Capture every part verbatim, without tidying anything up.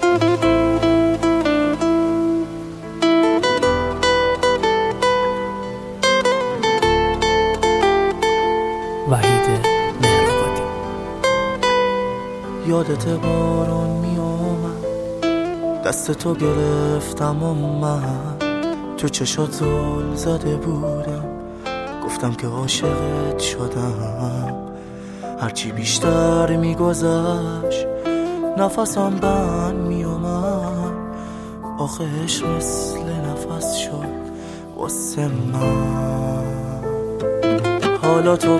وحید مهرآبادی. یادت بارون می اومد، دست تو گرفتم و من تو چشات زل زده بودم، گفتم که عاشقت شدم. هرچی بیشتر می گذشت نفسم بند می اومد، آخه عشق مثل نفس شد واسه من. حالا تو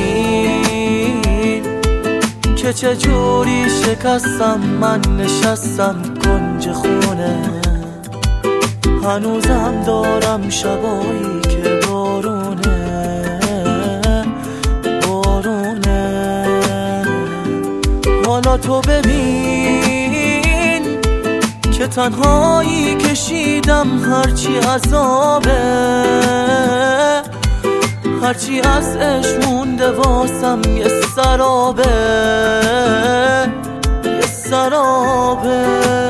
ببین که چجوری شکستم، من نشستم کنج خونه، هنوزم دارم شبایی که بارونه بارونه. حالا تو ببین که تنهایی کشیدم، هرچی عذابه، هرچی از عشق مونده واسم یه سرابه یه سرابه.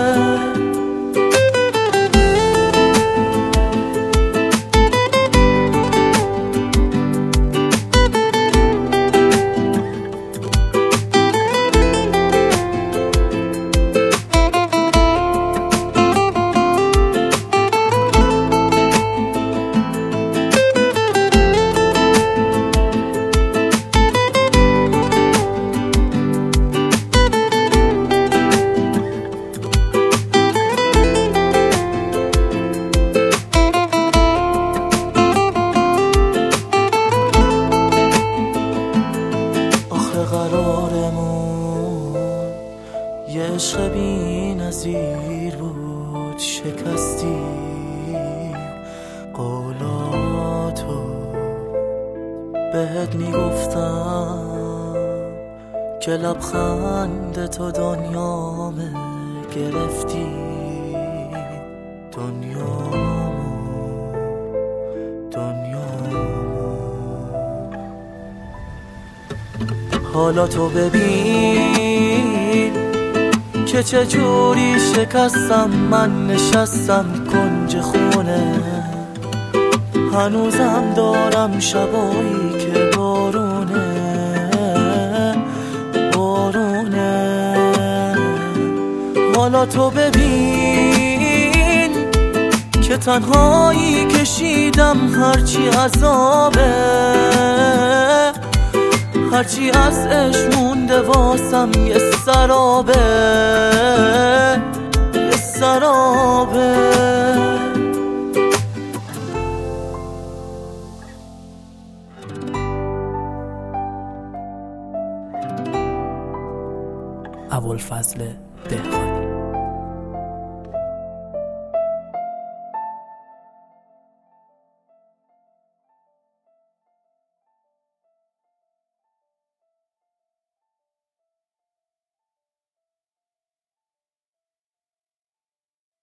قرارمون یه عشق بی نظیر بود، شکستی قولاتو، بهت میگفتم که لبخند تو دنیامه، گرفتی دنیامو دنیامو. حالا تو ببین که چجوری شکستم، من نشستم کنج خونه، هنوزم دارم شبایی که بارونه بارونه. حالا تو ببین که تنهایی کشیدم، هرچی عذابه، هرچی از عشق مونده واسم یه سرابه یه سرابه. ابوالفضل دهقانی.